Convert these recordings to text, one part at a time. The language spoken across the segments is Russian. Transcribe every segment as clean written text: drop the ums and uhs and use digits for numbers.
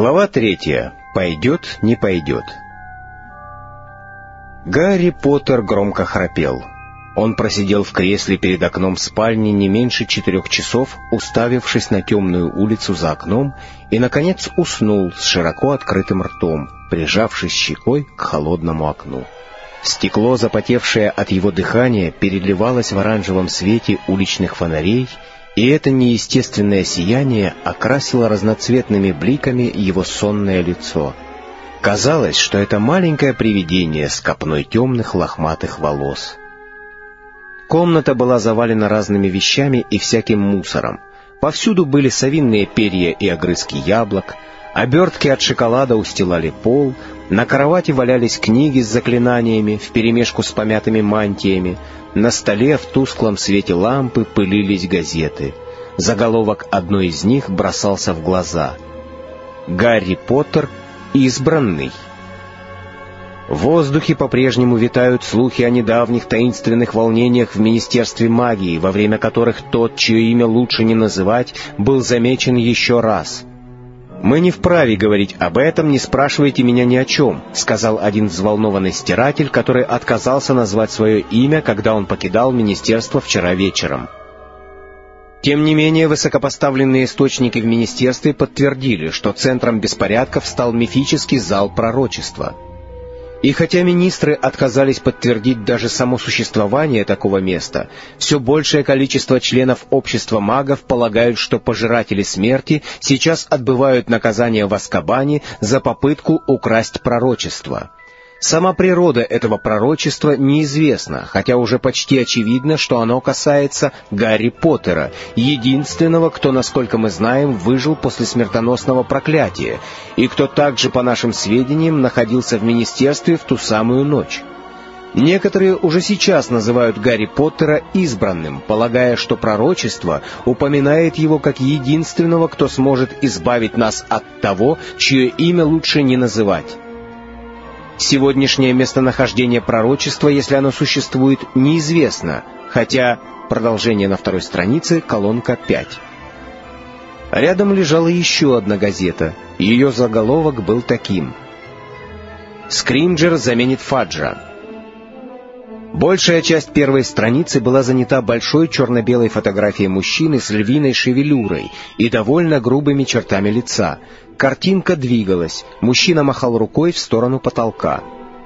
Глава 3. Пойдет, не пойдет. Гарри Поттер громко храпел. Он просидел в кресле перед окном спальни не меньше 4 часов, уставившись на темную улицу за окном, и, наконец, уснул с широко открытым ртом, прижавшись щекой к холодному окну. Стекло, запотевшее от его дыхания, переливалось в оранжевом свете уличных фонарей, и это неестественное сияние окрасило разноцветными бликами его сонное лицо. Казалось, что это маленькое привидение с копной темных лохматых волос. Комната была завалена разными вещами и всяким мусором. Повсюду были совиные перья и огрызки яблок, обертки от шоколада устилали пол, на кровати валялись книги с заклинаниями вперемешку с помятыми мантиями, на столе в тусклом свете лампы пылились газеты. Заголовок одной из них бросался в глаза: «Гарри Поттер избранный». В воздухе по-прежнему витают слухи о недавних таинственных волнениях в Министерстве магии, во время которых тот, чье имя лучше не называть, был замечен еще раз. «Мы не вправе говорить об этом, не спрашивайте меня ни о чем», — сказал один взволнованный стиратель, который отказался назвать свое имя, когда он покидал министерство вчера вечером. Тем не менее, высокопоставленные источники в министерстве подтвердили, что центром беспорядков стал мифический зал пророчества. И хотя министры отказались подтвердить даже само существование такого места, все большее количество членов общества магов полагают, что пожиратели смерти сейчас отбывают наказание в Азкабане за попытку украсть пророчество. Сама природа этого пророчества неизвестна, хотя уже почти очевидно, что оно касается Гарри Поттера, единственного, кто, насколько мы знаем, выжил после смертоносного проклятия, и кто также, по нашим сведениям, находился в министерстве в ту самую ночь. Некоторые уже сейчас называют Гарри Поттера избранным, полагая, что пророчество упоминает его как единственного, кто сможет избавить нас от того, чье имя лучше не называть. Сегодняшнее местонахождение пророчества, если оно существует, неизвестно, хотя... Продолжение на 2 странице, колонка 5. Рядом лежала еще одна газета. Ее заголовок был таким: «Скримджер заменит Фаджа». Большая часть первой страницы была занята большой черно-белой фотографией мужчины с львиной шевелюрой и довольно грубыми чертами лица. Картинка двигалась, мужчина махал рукой в сторону потолка.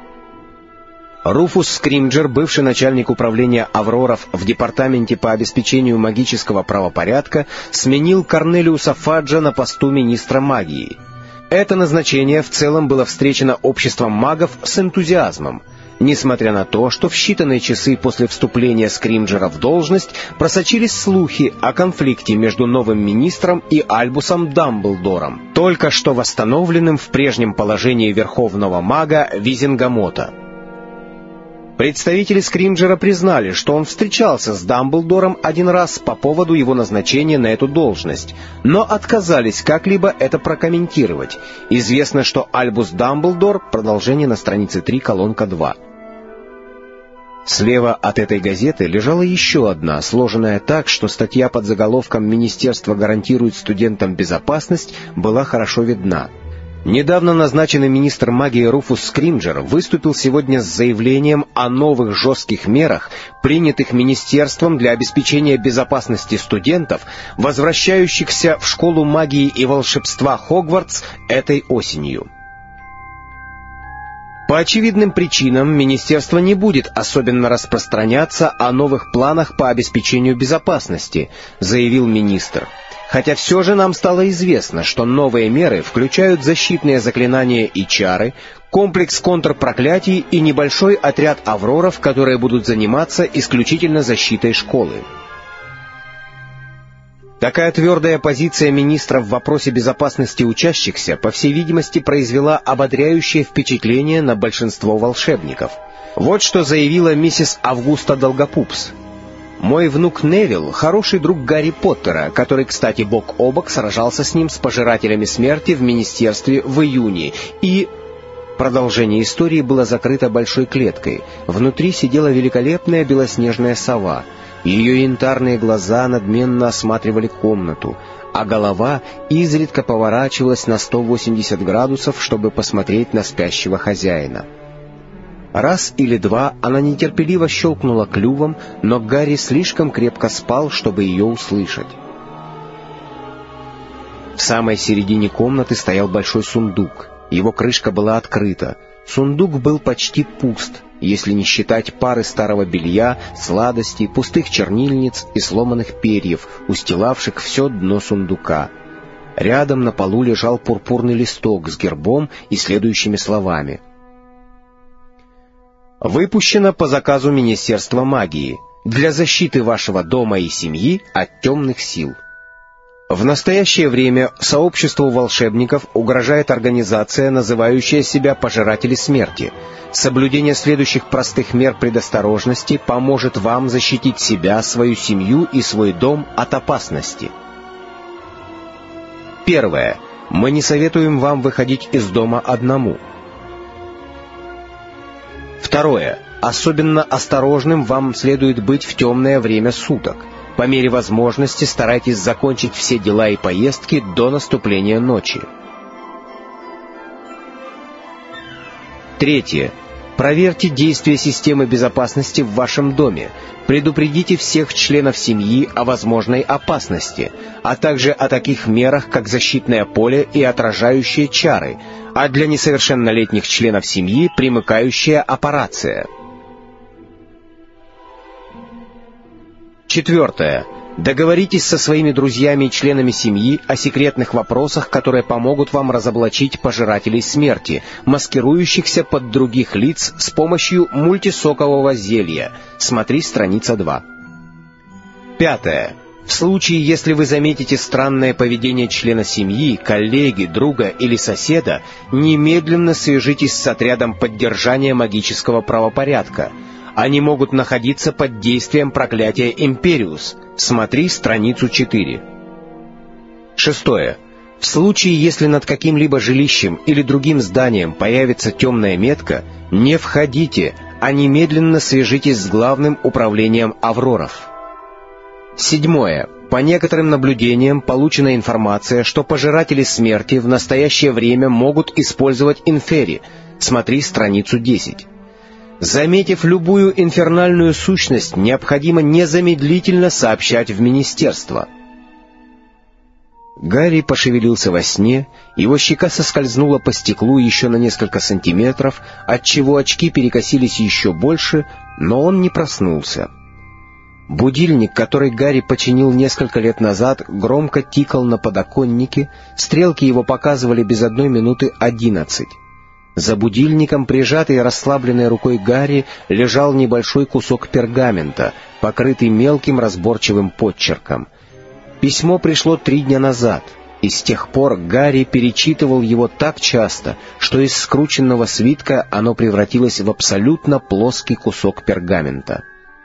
Руфус Скримджер, бывший начальник управления Авроров в департаменте по обеспечению магического правопорядка, сменил Корнелиуса Фаджа на посту министра магии. Это назначение в целом было встречено обществом магов с энтузиазмом, несмотря на то, что в считанные часы после вступления Скримджера в должность просочились слухи о конфликте между новым министром и Альбусом Дамблдором, только что восстановленным в прежнем положении верховного мага Визенгамота. Представители Скримджера признали, что он встречался с Дамблдором один раз по поводу его назначения на эту должность, но отказались как-либо это прокомментировать. Известно, что Альбус Дамблдор, продолжение на странице 3, колонка 2. Слева от этой газеты лежала еще одна, сложенная так, что статья под заголовком «Министерство гарантирует студентам безопасность» была хорошо видна. Недавно назначенный министр магии Руфус Скримджер выступил сегодня с заявлением о новых жестких мерах, принятых министерством для обеспечения безопасности студентов, возвращающихся в школу магии и волшебства Хогвартс этой осенью. По очевидным причинам министерство не будет особенно распространяться о новых планах по обеспечению безопасности, заявил министр. Хотя все же нам стало известно, что новые меры включают защитные заклинания и чары, комплекс контрпроклятий и небольшой отряд авроров, которые будут заниматься исключительно защитой школы. Такая твердая позиция министра в вопросе безопасности учащихся, по всей видимости, произвела ободряющее впечатление на большинство волшебников. Вот что заявила миссис Августа Долгопупс. «Мой внук Невилл — хороший друг Гарри Поттера, который, кстати, бок о бок сражался с ним с пожирателями смерти в министерстве в июне, и...» Продолжение истории было закрыто большой клеткой. Внутри сидела великолепная белоснежная сова. Ее янтарные глаза надменно осматривали комнату, а голова изредка поворачивалась на 180 градусов, чтобы посмотреть на спящего хозяина. Раз или два она нетерпеливо щелкнула клювом, но Гарри слишком крепко спал, чтобы ее услышать. В самой середине комнаты стоял большой сундук. Его крышка была открыта. Сундук был почти пуст, если не считать пары старого белья, сладостей, пустых чернильниц и сломанных перьев, устилавших все дно сундука. Рядом на полу лежал пурпурный листок с гербом и следующими словами: «Выпущено по заказу Министерства магии для защиты вашего дома и семьи от темных сил. В настоящее время сообществу волшебников угрожает организация, называющая себя «Пожиратели смерти». Соблюдение следующих простых мер предосторожности поможет вам защитить себя, свою семью и свой дом от опасности. Первое. Мы не советуем вам выходить из дома одному. Второе. Особенно осторожным вам следует быть в темное время суток. По мере возможности старайтесь закончить все дела и поездки до наступления ночи. Третье. Проверьте действие системы безопасности в вашем доме. Предупредите всех членов семьи о возможной опасности, а также о таких мерах, как защитное поле и отражающие чары, а для несовершеннолетних членов семьи примыкающая аппарация. Четвертое. Договоритесь со своими друзьями и членами семьи о секретных вопросах, которые помогут вам разоблачить пожирателей смерти, маскирующихся под других лиц с помощью мультисокового зелья. Смотри страница 2. Пятое. В случае, если вы заметите странное поведение члена семьи, коллеги, друга или соседа, немедленно свяжитесь с отрядом поддержания магического правопорядка. Они могут находиться под действием проклятия Империус. Смотри страницу 4. Шестое. В случае, если над каким-либо жилищем или другим зданием появится темная метка, не входите, а немедленно свяжитесь с главным управлением Авроров. Седьмое. По некоторым наблюдениям получена информация, что пожиратели смерти в настоящее время могут использовать инфери. Смотри страницу 10. Заметив любую инфернальную сущность, необходимо незамедлительно сообщать в министерство. Гарри пошевелился во сне, его щека соскользнула по стеклу еще на несколько сантиметров, отчего очки перекосились еще больше, но он не проснулся. Будильник, который Гарри починил несколько лет назад, громко тикал на подоконнике, стрелки его показывали без 1 минуты 11. За будильником, прижатый и расслабленной рукой Гарри, лежал небольшой кусок пергамента, покрытый мелким разборчивым подчерком. Письмо пришло 3 дня назад, и с тех пор Гарри перечитывал его так часто, что из скрученного свитка оно превратилось в абсолютно плоский кусок пергамента.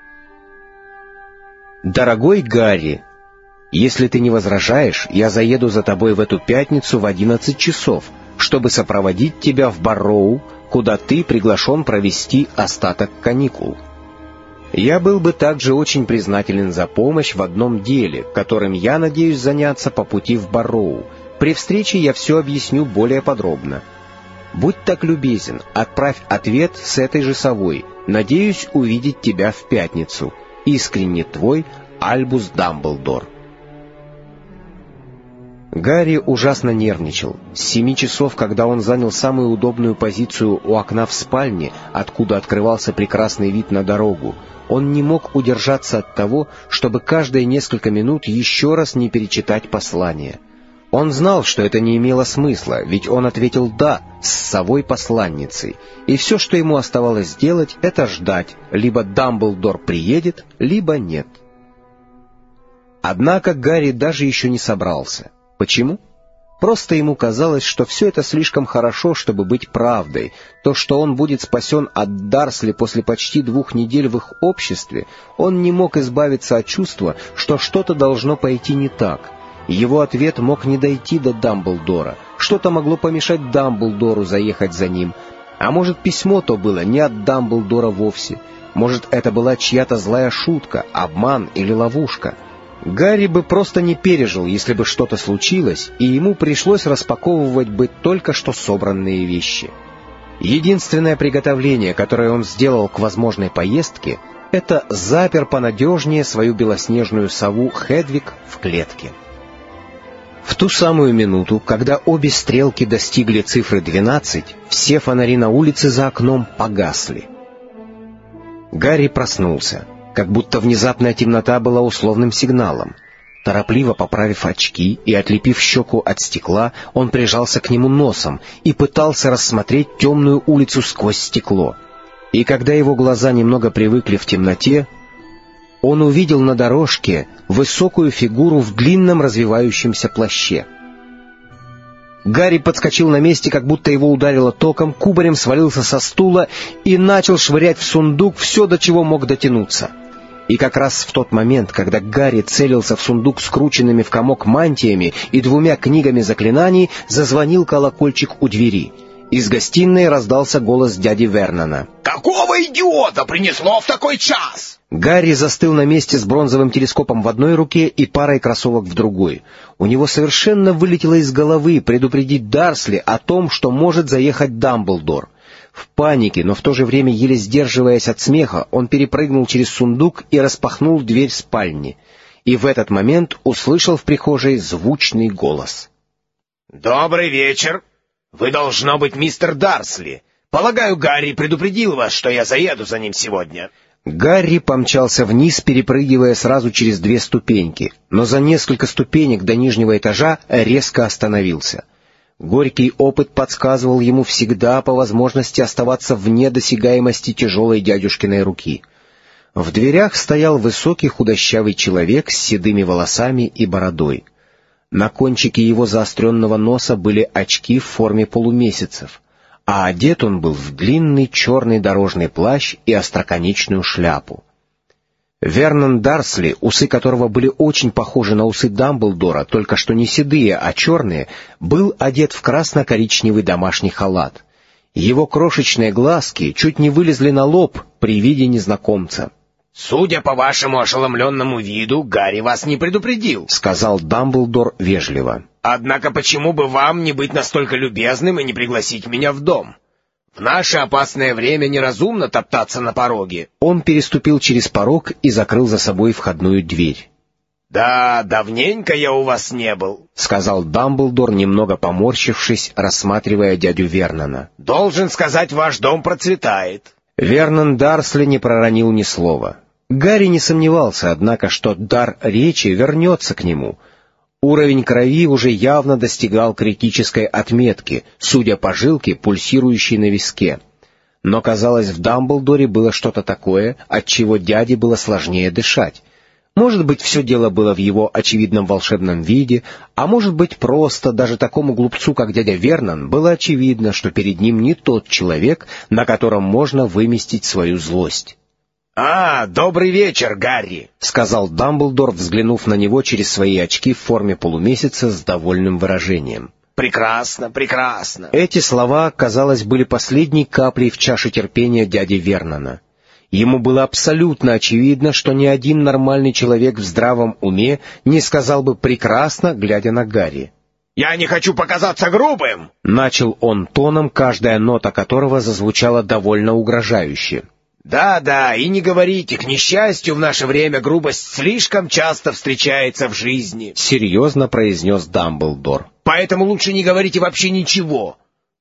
«Дорогой Гарри, если ты не возражаешь, я заеду за тобой в эту пятницу в 11 часов, чтобы сопроводить тебя в Барроу, куда ты приглашен провести остаток каникул. Я был бы также очень признателен за помощь в одном деле, которым я надеюсь заняться по пути в Барроу. При встрече я все объясню более подробно. Будь так любезен, отправь ответ с этой же совой. Надеюсь увидеть тебя в пятницу. Искренне твой, Альбус Дамблдор». Гарри ужасно нервничал. С 7 часов, когда он занял самую удобную позицию у окна в спальне, откуда открывался прекрасный вид на дорогу, он не мог удержаться от того, чтобы каждые несколько минут еще раз не перечитать послание. Он знал, что это не имело смысла, ведь он ответил «да» с совой-посланницей, и все, что ему оставалось сделать, это ждать, либо Дамблдор приедет, либо нет. Однако Гарри даже еще не собрался. Почему? Просто ему казалось, что все это слишком хорошо, чтобы быть правдой. То, что он будет спасен от Дарсли после почти 2 недель в их обществе, он не мог избавиться от чувства, что что-то должно пойти не так. Его ответ мог не дойти до Дамблдора. Что-то могло помешать Дамблдору заехать за ним. А может, письмо то было не от Дамблдора вовсе? Может, это была чья-то злая шутка, обман или ловушка? Гарри бы просто не пережил, если бы что-то случилось, и ему пришлось распаковывать бы только что собранные вещи. Единственное приготовление, которое он сделал к возможной поездке, это запер понадежнее свою белоснежную сову Хедвиг в клетке. В ту самую минуту, когда обе стрелки достигли цифры 12, все фонари на улице за окном погасли. Гарри проснулся, как будто внезапная темнота была условным сигналом. Торопливо поправив очки и отлепив щеку от стекла, он прижался к нему носом и пытался рассмотреть темную улицу сквозь стекло. И когда его глаза немного привыкли в темноте, он увидел на дорожке высокую фигуру в длинном развивающемся плаще. Гарри подскочил на месте, как будто его ударило током, кубарем свалился со стула и начал швырять в сундук все, до чего мог дотянуться. И как раз в тот момент, когда Гарри целился в сундук скрученными в комок мантиями и 2 книгами заклинаний, зазвонил колокольчик у двери. Из гостиной раздался голос дяди Вернона. «Какого идиота принесло в такой час?» Гарри застыл на месте с бронзовым телескопом в одной руке и парой кроссовок в другой. У него совершенно вылетело из головы предупредить Дарсли о том, что может заехать Дамблдор. В панике, но в то же время еле сдерживаясь от смеха, он перепрыгнул через сундук и распахнул дверь спальни. И в этот момент услышал в прихожей звучный голос. «Добрый вечер. Вы, должно быть, мистер Дарсли. Полагаю, Гарри предупредил вас, что я заеду за ним сегодня». Гарри помчался вниз, перепрыгивая сразу через 2 ступеньки, но за несколько ступенек до нижнего этажа резко остановился. Горький опыт подсказывал ему всегда по возможности оставаться вне досягаемости тяжелой дядюшкиной руки. В дверях стоял высокий худощавый человек с седыми волосами и бородой. На кончике его заостренного носа были очки в форме полумесяцев, а одет он был в длинный черный дорожный плащ и остроконечную шляпу. Вернон Дарсли, усы которого были очень похожи на усы Дамблдора, только что не седые, а черные, был одет в красно-коричневый домашний халат. Его крошечные глазки чуть не вылезли на лоб при виде незнакомца. «Судя по вашему ошеломленному виду, Гарри вас не предупредил», — сказал Дамблдор вежливо. «Однако почему бы вам не быть настолько любезным и не пригласить меня в дом? В наше опасное время неразумно топтаться на пороге». Он переступил через порог и закрыл за собой входную дверь. «Да, давненько я у вас не был», — сказал Дамблдор, немного поморщившись, рассматривая дядю Вернона. «Должен сказать, ваш дом процветает». Вернон Дарсли не проронил ни слова. Гарри не сомневался, однако, что дар речи вернется к нему. Уровень крови уже явно достигал критической отметки, судя по жилке, пульсирующей на виске. Но, казалось, в Дамблдоре было что-то такое, от чего дяде было сложнее дышать. Может быть, все дело было в его очевидном волшебном виде, а может быть, просто даже такому глупцу, как дядя Вернон, было очевидно, что перед ним не тот человек, на котором можно выместить свою злость. Добрый вечер, Гарри», — сказал Дамблдор, взглянув на него через свои очки в форме полумесяца с довольным выражением. «Прекрасно, прекрасно». Эти слова, казалось, были последней каплей в чаше терпения дяди Вернона. Ему было абсолютно очевидно, что ни один нормальный человек в здравом уме не сказал бы «прекрасно», глядя на Гарри. «Я не хочу показаться грубым», — начал он тоном, каждая нота которого зазвучала довольно угрожающе. «Да, и не говорите, к несчастью, в наше время грубость слишком часто встречается в жизни», — серьезно произнес Дамблдор. «Поэтому лучше не говорите вообще ничего.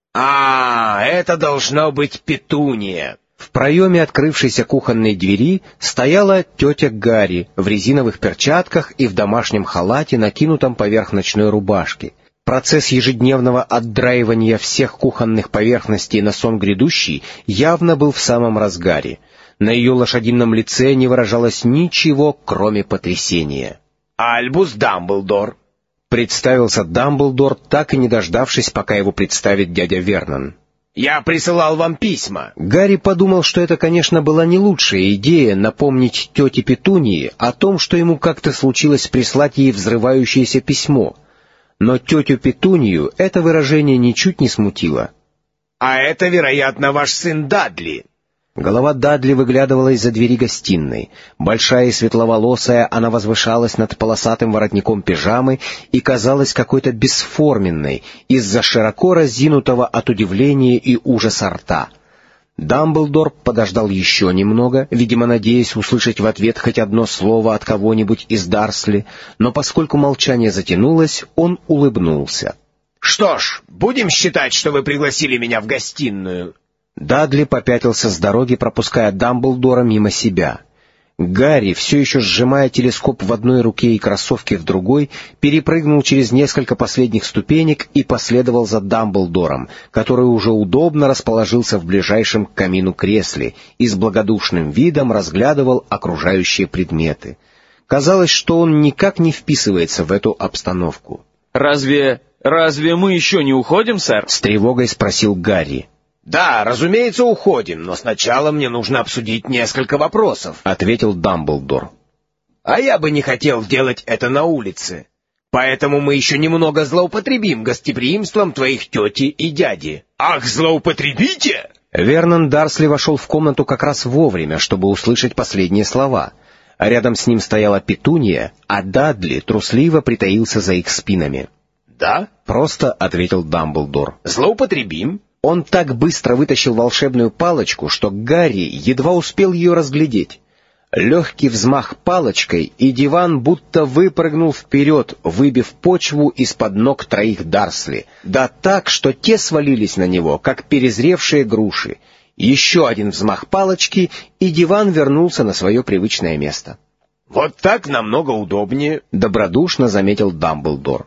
Это должно быть Петуния». В проеме открывшейся кухонной двери стояла тетя Гарри в резиновых перчатках и в домашнем халате, накинутом поверх ночной рубашки. Процесс ежедневного отдраивания всех кухонных поверхностей на сон грядущий явно был в самом разгаре. На ее лошадином лице не выражалось ничего, кроме потрясения. «Альбус Дамблдор», — представился Дамблдор, так и не дождавшись, пока его представит дядя Вернон. «Я присылал вам письма». Гарри подумал, что это, конечно, была не лучшая идея напомнить тете Петунии о том, что ему как-то случилось прислать ей взрывающееся письмо. Но тетю Петунию это выражение ничуть не смутило. А это, вероятно, ваш сын Дадли». Голова Дадли выглядывала из-за двери гостиной. Большая и светловолосая, она возвышалась над полосатым воротником пижамы и казалась какой-то бесформенной из-за широко разинутого от удивления и ужаса рта. Дамблдор подождал еще немного, видимо, надеясь услышать в ответ хоть одно слово от кого-нибудь из Дарсли, но поскольку молчание затянулось, он улыбнулся. «Что ж, будем считать, что вы пригласили меня в гостиную». Дадли попятился с дороги, пропуская Дамблдора мимо себя. Гарри, все еще сжимая телескоп в одной руке и кроссовки в другой, перепрыгнул через несколько последних ступенек и последовал за Дамблдором, который уже удобно расположился в ближайшем к камину кресле и с благодушным видом разглядывал окружающие предметы. Казалось, что он никак не вписывается в эту обстановку. «Разве мы еще не уходим, сэр?» — с тревогой спросил Гарри. «Да, разумеется, уходим, но сначала мне нужно обсудить несколько вопросов», — ответил Дамблдор. «А я бы не хотел делать это на улице, поэтому мы еще немного злоупотребим гостеприимством твоих тети и дяди». «Ах, злоупотребите!» Вернон Дарсли вошел в комнату как раз вовремя, чтобы услышать последние слова. А рядом с ним стояла Петунья, а Дадли трусливо притаился за их спинами. «Да?» — просто ответил Дамблдор. «Злоупотребим?» Он так быстро вытащил волшебную палочку, что Гарри едва успел ее разглядеть. Легкий взмах палочкой, и диван будто выпрыгнул вперед, выбив почву из-под ног троих Дарсли, да так, что те свалились на него, как перезревшие груши. Еще один взмах палочки, и диван вернулся на свое привычное место. «Вот так намного удобнее», — добродушно заметил Дамблдор.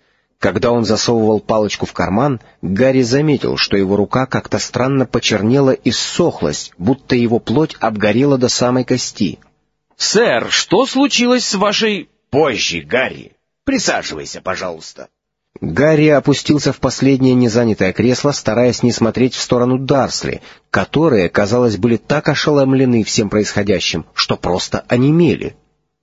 Когда он засовывал палочку в карман, Гарри заметил, что его рука как-то странно почернела и ссохлась, будто его плоть обгорела до самой кости. «Сэр, что случилось с вашей...» «Позже, Гарри. Присаживайся, пожалуйста». Гарри опустился в последнее незанятое кресло, стараясь не смотреть в сторону Дарсли, которые, казалось, были так ошеломлены всем происходящим, что просто онемели.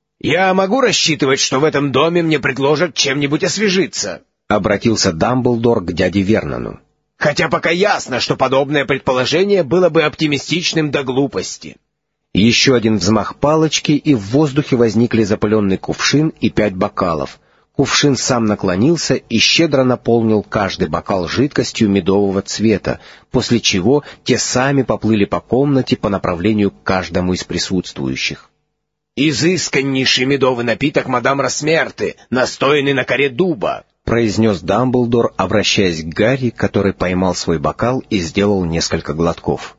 «Я могу рассчитывать, что в этом доме мне предложат чем-нибудь освежиться?» — обратился Дамблдор к дяде Вернону. «Хотя пока ясно, что подобное предположение было бы оптимистичным до глупости». Еще один взмах палочки, и в воздухе возникли запыленный кувшин и 5 бокалов. Кувшин сам наклонился и щедро наполнил каждый бокал жидкостью медового цвета, после чего те сами поплыли по комнате по направлению к каждому из присутствующих. «Изысканнейший медовый напиток мадам Росмерты, настоянный на коре дуба», — произнес Дамблдор, обращаясь к Гарри, который поймал свой бокал и сделал несколько глотков.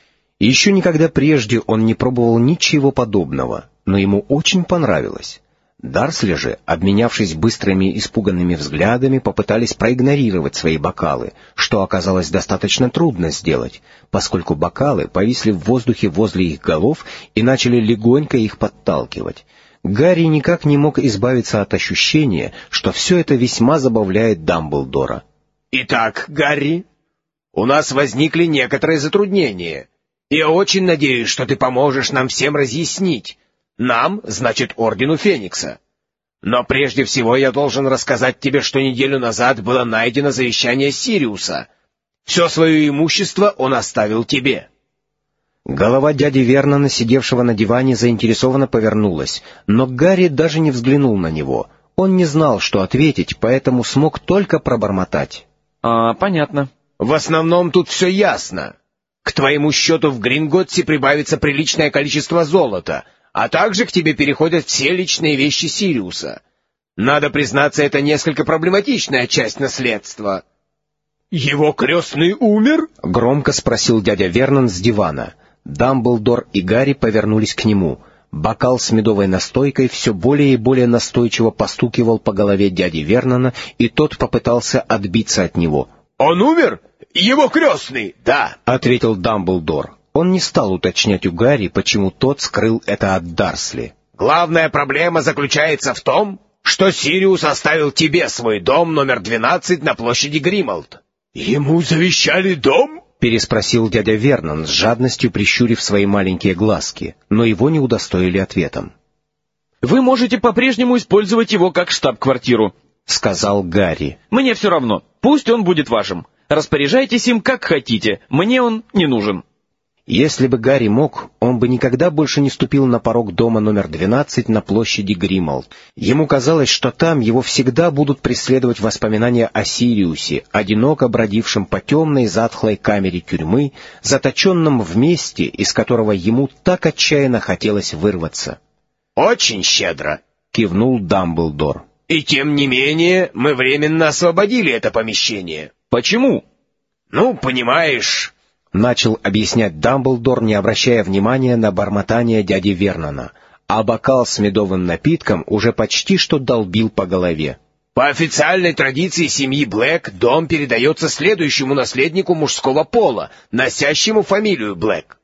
Еще никогда прежде он не пробовал ничего подобного, но ему очень понравилось. Дарсли же, обменявшись быстрыми испуганными взглядами, попытались проигнорировать свои бокалы, что оказалось достаточно трудно сделать, поскольку бокалы повисли в воздухе возле их голов и начали легонько их подталкивать. Гарри никак не мог избавиться от ощущения, что все это весьма забавляет Дамблдора. «Итак, Гарри, у нас возникли некоторые затруднения. Я очень надеюсь, что ты поможешь нам всем разъяснить. Нам, значит, Ордену Феникса. Но прежде всего я должен рассказать тебе, что неделю назад было найдено завещание Сириуса. Все свое имущество он оставил тебе». Голова дяди Вернона, сидевшего на диване, заинтересованно повернулась, но Гарри даже не взглянул на него. Он не знал, что ответить, поэтому смог только пробормотать. Понятно. «В основном тут все ясно. К твоему счету в Гринготсе прибавится приличное количество золота, а также к тебе переходят все личные вещи Сириуса. Надо признаться, это несколько проблематичная часть наследства». «Его крестный умер?» — громко спросил дядя Вернон с дивана. Дамблдор и Гарри повернулись к нему. Бокал с медовой настойкой все более и более настойчиво постукивал по голове дяди Вернона, и тот попытался отбиться от него. «Он умер? Его крестный?» «Да», — ответил Дамблдор. Он не стал уточнять у Гарри, почему тот скрыл это от Дарсли. «Главная проблема заключается в том, что Сириус оставил тебе свой дом номер 12 на площади Грималд». «Ему завещали дом?» — переспросил дядя Вернон, с жадностью прищурив свои маленькие глазки, но его не удостоили ответом. «Вы можете по-прежнему использовать его как штаб-квартиру», — сказал Гарри. «Мне все равно. Пусть он будет вашим. Распоряжайтесь им как хотите, мне он не нужен». Если бы Гарри мог, он бы никогда больше не ступил на порог дома номер 12 на площади Гриммалд. Ему казалось, что там его всегда будут преследовать воспоминания о Сириусе, одиноко бродившем по темной затхлой камере тюрьмы, заточенном в месте, из которого ему так отчаянно хотелось вырваться. «Очень щедро», — кивнул Дамблдор. «И тем не менее мы временно освободили это помещение». «Почему?» «Ну, понимаешь...» — начал объяснять Дамблдор, не обращая внимания на бормотание дяди Вернона, а бокал с медовым напитком уже почти что долбил по голове. «По официальной традиции семьи Блэк дом передается следующему наследнику мужского пола, носящему фамилию Блэк.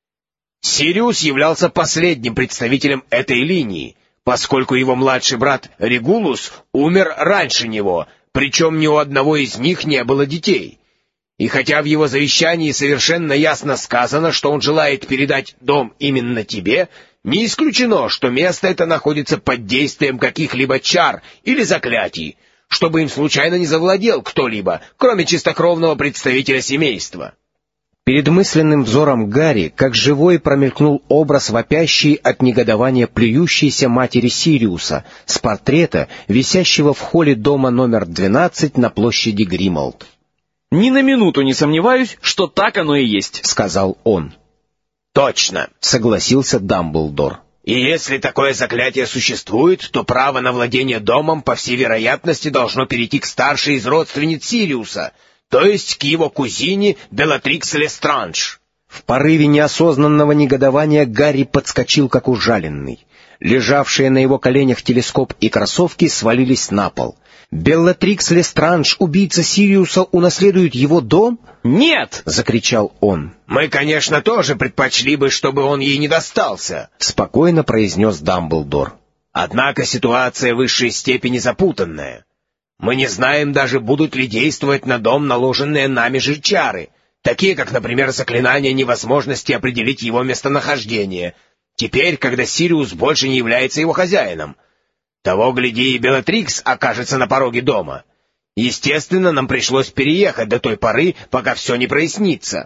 Сириус являлся последним представителем этой линии, поскольку его младший брат Регулус умер раньше него, причем ни у одного из них не было детей. И хотя в его завещании совершенно ясно сказано, что он желает передать дом именно тебе, не исключено, что место это находится под действием каких-либо чар или заклятий, чтобы им случайно не завладел кто-либо, кроме чистокровного представителя семейства». Перед мысленным взором Гарри, как живой, промелькнул образ вопящей от негодования плюющейся матери Сириуса с портрета, висящего в холле дома номер 12 на площади Гриммалд. «Ни на минуту не сомневаюсь, что так оно и есть», — сказал он. «Точно», — согласился Дамблдор. «И если такое заклятие существует, то право на владение домом, по всей вероятности, должно перейти к старшей из родственниц Сириуса, то есть к его кузине Белатрикс Лестранж». В порыве неосознанного негодования Гарри подскочил, как ужаленный. Лежавшие на его коленях телескоп и кроссовки свалились на пол. «Беллатрикс Лестранж, убийца Сириуса, унаследует его дом?» «Нет!» — закричал он. «Мы, конечно, тоже предпочли бы, чтобы он ей не достался», — спокойно произнес Дамблдор. «Однако ситуация в высшей степени запутанная. Мы не знаем даже, будут ли действовать на дом наложенные нами же чары, такие как, например, заклинание невозможности определить его местонахождение, теперь, когда Сириус больше не является его хозяином. Того, гляди, и Белатрикс окажется на пороге дома. Естественно, нам пришлось переехать до той поры, пока все не прояснится».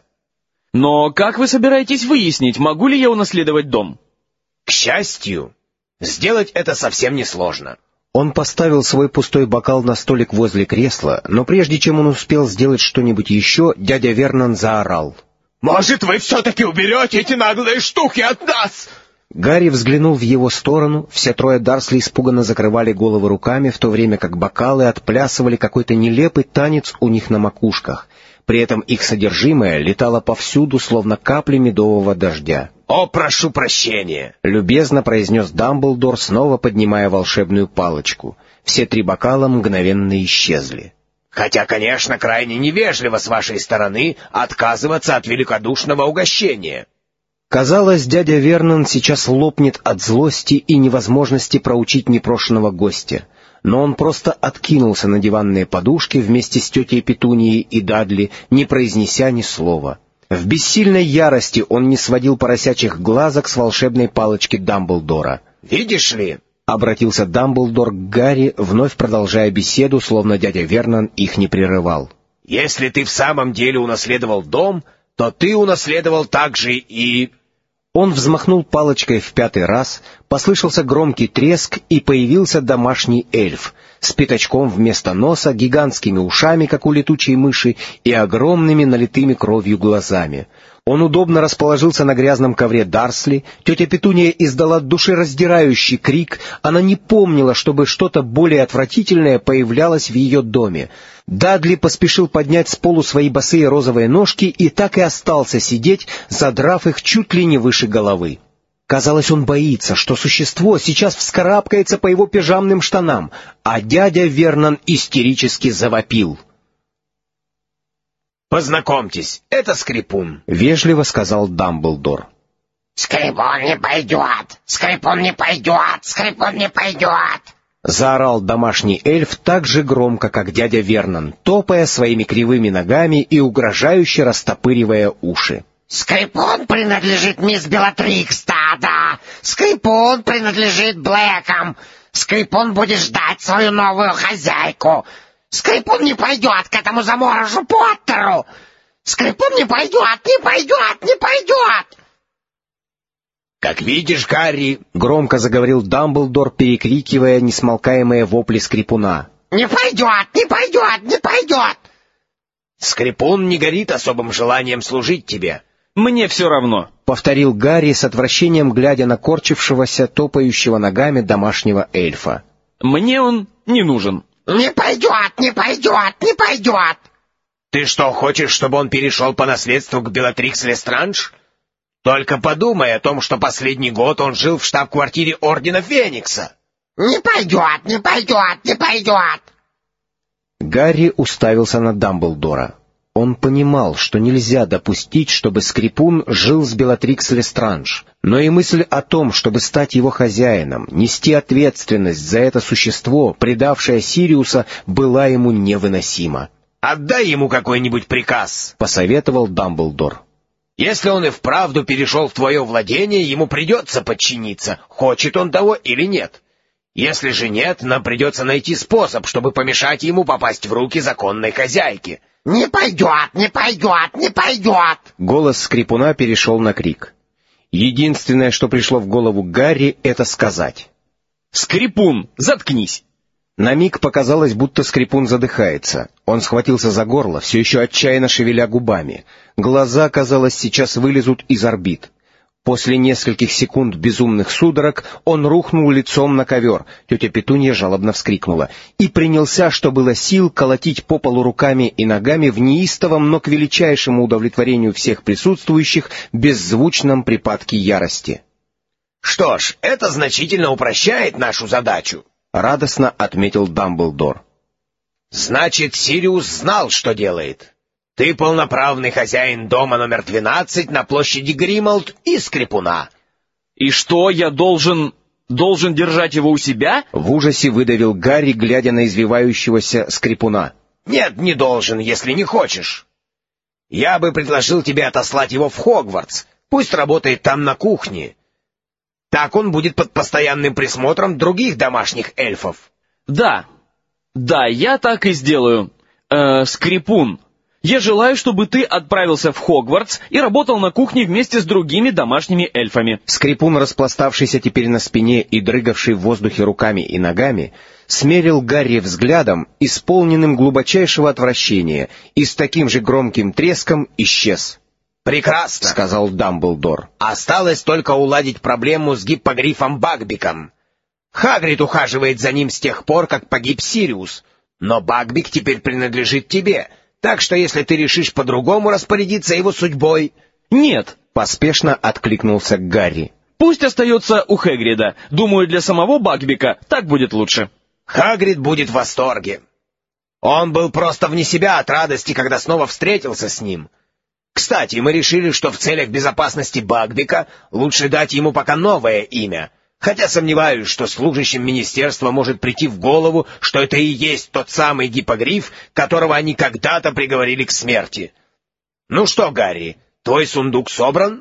«Но как вы собираетесь выяснить, могу ли я унаследовать дом?» «К счастью, сделать это совсем несложно». Он поставил свой пустой бокал на столик возле кресла, но прежде чем он успел сделать что-нибудь еще, дядя Вернон заорал. «Может, вы все-таки уберете эти наглые штуки от нас?» Гарри взглянул в его сторону, все трое Дарсли испуганно закрывали головы руками, в то время как бокалы отплясывали какой-то нелепый танец у них на макушках. При этом их содержимое летало повсюду, словно капли медового дождя. «О, прошу прощения!» — любезно произнес Дамблдор, снова поднимая волшебную палочку. Все три бокала мгновенно исчезли. «Хотя, конечно, крайне невежливо с вашей стороны отказываться от великодушного угощения». Казалось, дядя Вернон сейчас лопнет от злости и невозможности проучить непрошенного гостя. Но он просто откинулся на диванные подушки вместе с тетей Петунией и Дадли, не произнеся ни слова. В бессильной ярости он не сводил поросячьих глазок с волшебной палочки Дамблдора. «Видишь ли?» — обратился Дамблдор к Гарри, вновь продолжая беседу, словно дядя Вернон их не прерывал. «Если ты в самом деле унаследовал дом, то ты унаследовал также и...» Он взмахнул палочкой в 5-й раз, послышался громкий треск, и появился домашний эльф с пятачком вместо носа, гигантскими ушами, как у летучей мыши, и огромными налитыми кровью глазами. Он удобно расположился на грязном ковре Дарсли. Тетя Петуния издала душераздирающий крик. Она не помнила, чтобы что-то более отвратительное появлялось в ее доме. Дадли поспешил поднять с полу свои босые розовые ножки и так и остался сидеть, задрав их чуть ли не выше головы. Казалось, он боится, что существо сейчас вскарабкается по его пижамным штанам, а дядя Вернон истерически завопил. «Познакомьтесь, это Скрипун», — вежливо сказал Дамблдор. «Скрипун не пойдет! Скрипун не пойдет! Скрипун не пойдет!» Заорал домашний эльф так же громко, как дядя Вернон, топая своими кривыми ногами и угрожающе растопыривая уши. «Скрипун принадлежит мисс Белатрикс, да. Скрипун принадлежит Блэкам. Скрипун будет ждать свою новую хозяйку. Скрипун не пойдет к этому заморожу Поттеру! Скрипун не пойдет, не пойдет, не пойдет!» «Как видишь, Гарри», — громко заговорил Дамблдор, перекрикивая несмолкаемые вопли Скрипуна. «Не пойдет, не пойдет, не пойдет!» «Скрипун не горит особым желанием служить тебе». «Мне все равно», — повторил Гарри с отвращением, глядя на корчившегося, топающего ногами домашнего эльфа. «Мне он не нужен». «Не пойдет, не пойдет, не пойдет!» «Ты что, хочешь, чтобы он перешел по наследству к Белатрикс Лестранж? Только подумай о том, что последний год он жил в штаб-квартире Ордена Феникса». «Не пойдет, не пойдет, не пойдет!» Гарри уставился на Дамблдора. Он понимал, что нельзя допустить, чтобы Скрипун жил с Белатрикс Лестранж, но и мысль о том, чтобы стать его хозяином, нести ответственность за это существо, предавшее Сириуса, была ему невыносима. «Отдай ему какой-нибудь приказ», — посоветовал Дамблдор. «Если он и вправду перешел в твое владение, ему придется подчиниться, хочет он того или нет. Если же нет, нам придется найти способ, чтобы помешать ему попасть в руки законной хозяйки». «Не пойдет, не пойдет, не пойдет!» Голос Скрипуна перешел на крик. Единственное, что пришло в голову Гарри, это сказать: «Скрипун, заткнись!» На миг показалось, будто Скрипун задыхается. Он схватился за горло, все еще отчаянно шевеля губами. Глаза, казалось, сейчас вылезут из орбит. После нескольких секунд безумных судорог он рухнул лицом на ковер, тетя Петунья жалобно вскрикнула, и принялся, что было сил, колотить по полу руками и ногами в неистовом, но к величайшему удовлетворению всех присутствующих, беззвучном припадке ярости. «Что ж, это значительно упрощает нашу задачу», — радостно отметил Дамблдор. «Значит, Сириус знал, что делает. Ты полноправный хозяин дома номер 12 на площади Грималд и Скрипуна». «И что, я должен держать его у себя?» — в ужасе выдавил Гарри, глядя на извивающегося Скрипуна. «Нет, не должен, если не хочешь. Я бы предложил тебе отослать его в Хогвартс, пусть работает там на кухне. Так он будет под постоянным присмотром других домашних эльфов». Да, я так и сделаю. Скрипун, я желаю, чтобы ты отправился в Хогвартс и работал на кухне вместе с другими домашними эльфами». Скрипун, распластавшийся теперь на спине и дрыгавший в воздухе руками и ногами, смерил Гарри взглядом, исполненным глубочайшего отвращения, и с таким же громким треском исчез. «Прекрасно», — сказал Дамблдор. «Осталось только уладить проблему с гиппогрифом Багбиком. Хагрид ухаживает за ним с тех пор, как погиб Сириус, но Багбик теперь принадлежит тебе, так что если ты решишь по-другому распорядиться его судьбой...» «Нет», — поспешно откликнулся Гарри. «Пусть остается у Хагрида. Думаю, для самого Багбика так будет лучше». «Хагрид будет в восторге. Он был просто вне себя от радости, когда снова встретился с ним. Кстати, мы решили, что в целях безопасности Багбика лучше дать ему пока новое имя, хотя сомневаюсь, что служащим министерства может прийти в голову, что это и есть тот самый гиппогриф, которого они когда-то приговорили к смерти. Ну что, Гарри, твой сундук собран?»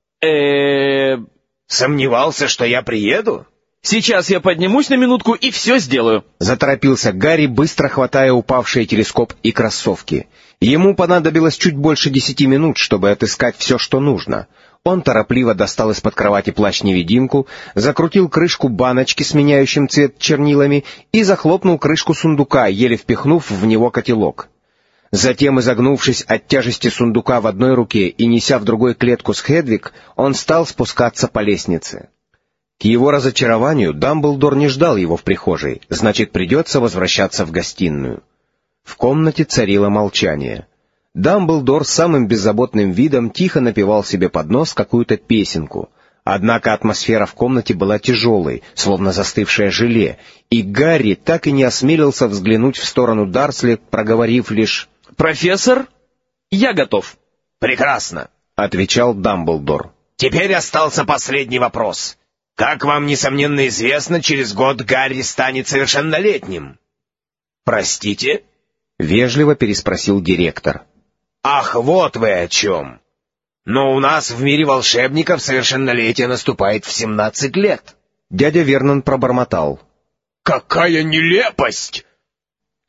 «Сомневался, что я приеду?» «Сейчас я поднимусь на минутку и все сделаю», — заторопился Гарри, быстро хватая упавший телескоп и кроссовки. Ему понадобилось чуть больше 10 минут, чтобы отыскать все, что нужно. Он торопливо достал из-под кровати плащ-невидимку, закрутил крышку баночки с меняющим цвет чернилами и захлопнул крышку сундука, еле впихнув в него котелок. Затем, изогнувшись от тяжести сундука в одной руке и неся в другой клетку с Хедвиг, он стал спускаться по лестнице. К его разочарованию Дамблдор не ждал его в прихожей, значит, придется возвращаться в гостиную. В комнате царило молчание. Дамблдор с самым беззаботным видом тихо напевал себе под нос какую-то песенку. Однако атмосфера в комнате была тяжелой, словно застывшее желе, и Гарри так и не осмелился взглянуть в сторону Дарсли, проговорив лишь: «Профессор, я готов». «Прекрасно», — отвечал Дамблдор. «Теперь остался последний вопрос. Как вам, несомненно, известно, через год Гарри станет совершеннолетним». «Простите?» — вежливо переспросил директор. «Ах, вот вы о чем! Но у нас в мире волшебников совершеннолетие наступает в 17 лет». Дядя Вернон пробормотал: «Какая нелепость!»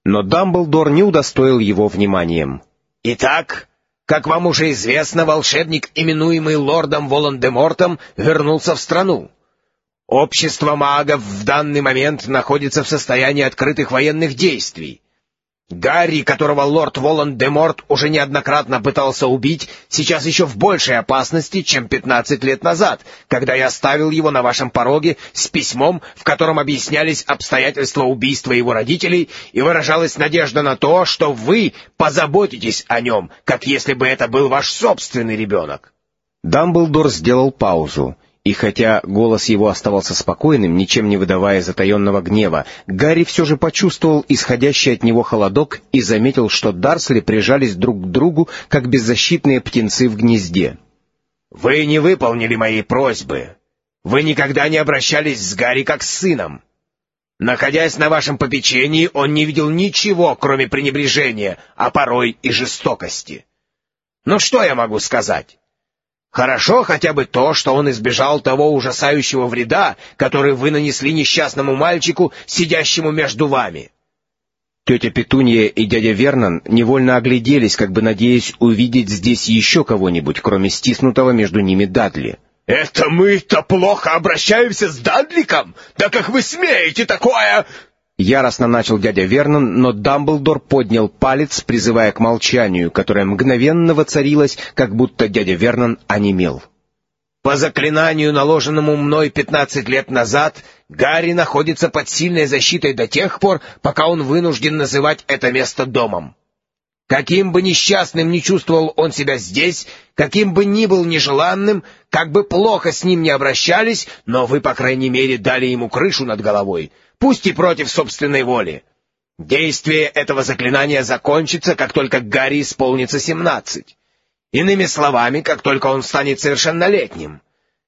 но Дамблдор не удостоил его вниманием. «Итак, как вам уже известно, волшебник, именуемый лордом Волан-де-Мортом, вернулся в страну. Общество магов в данный момент находится в состоянии открытых военных действий. Гарри, которого лорд Волан-де-Морт уже неоднократно пытался убить, сейчас еще в большей опасности, чем 15 лет назад, когда я оставил его на вашем пороге с письмом, в котором объяснялись обстоятельства убийства его родителей и выражалась надежда на то, что вы позаботитесь о нем, как если бы это был ваш собственный ребенок». Дамблдор сделал паузу, и хотя голос его оставался спокойным, ничем не выдавая затаенного гнева, Гарри все же почувствовал исходящий от него холодок и заметил, что Дарсли прижались друг к другу, как беззащитные птенцы в гнезде. «Вы не выполнили моей просьбы. Вы никогда не обращались с Гарри как с сыном. Находясь на вашем попечении, он не видел ничего, кроме пренебрежения, а порой и жестокости. Ну что я могу сказать? Хорошо хотя бы то, что он избежал того ужасающего вреда, который вы нанесли несчастному мальчику, сидящему между вами». Тетя Петунья и дядя Вернон невольно огляделись, как бы надеясь увидеть здесь еще кого-нибудь, кроме стиснутого между ними Дадли. «Это мы-то плохо обращаемся с Дадликом? Да как вы смеете такое?» Яростно начал дядя Вернон, но Дамблдор поднял палец, призывая к молчанию, которое мгновенно воцарилось, как будто дядя Вернон онемел. «По заклинанию, наложенному мной 15 лет назад, Гарри находится под сильной защитой до тех пор, пока он вынужден называть это место домом. Каким бы несчастным ни чувствовал он себя здесь, каким бы ни был нежеланным, как бы плохо с ним ни обращались, но вы, по крайней мере, дали ему крышу над головой, пусть и против собственной воли. Действие этого заклинания закончится, как только Гарри исполнится 17. Иными словами, как только он станет совершеннолетним.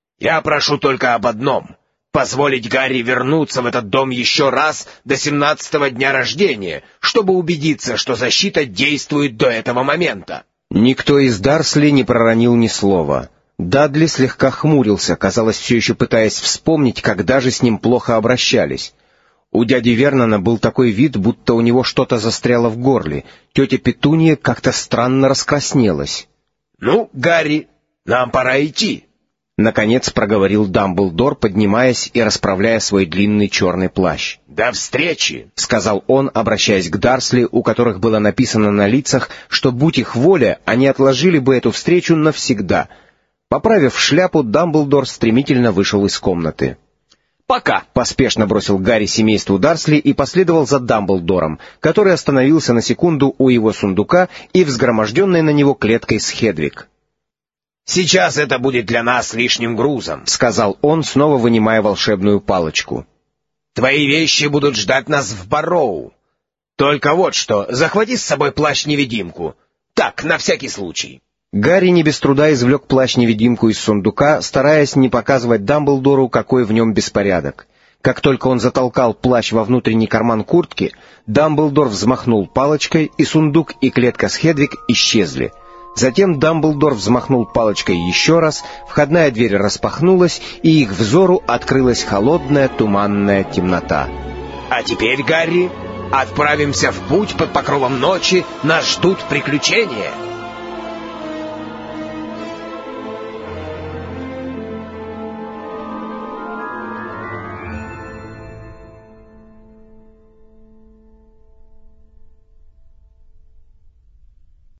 Я прошу только об одном — позволить Гарри вернуться в этот дом еще раз до 17-го дня рождения, чтобы убедиться, что защита действует до этого момента». Никто из Дарсли не проронил ни слова. Дадли слегка хмурился, казалось, все еще пытаясь вспомнить, когда же с ним плохо обращались. У дяди Вернона был такой вид, будто у него что-то застряло в горле. Тетя Петунья как-то странно раскраснелась. «Ну, Гарри, нам пора идти», — наконец проговорил Дамблдор, поднимаясь и расправляя свой длинный черный плащ. «До встречи», — сказал он, обращаясь к Дарсли, у которых было написано на лицах, что, будь их воля, они отложили бы эту встречу навсегда. Поправив шляпу, Дамблдор стремительно вышел из комнаты. «Пока!» — поспешно бросил Гарри семейству Дарсли и последовал за Дамблдором, который остановился на секунду у его сундука и взгроможденной на него клеткой с Хедвиг. «Сейчас это будет для нас лишним грузом», — сказал он, снова вынимая волшебную палочку. «Твои вещи будут ждать нас в Барроу. Только вот что, захвати с собой плащ-невидимку. Так, на всякий случай». Гарри не без труда извлек плащ-невидимку из сундука, стараясь не показывать Дамблдору, какой в нем беспорядок. Как только он затолкал плащ во внутренний карман куртки, Дамблдор взмахнул палочкой, и сундук и клетка с Хедвиг исчезли. Затем Дамблдор взмахнул палочкой еще раз, входная дверь распахнулась, и их взору открылась холодная туманная темнота. «А теперь, Гарри, отправимся в путь под покровом ночи, нас ждут приключения».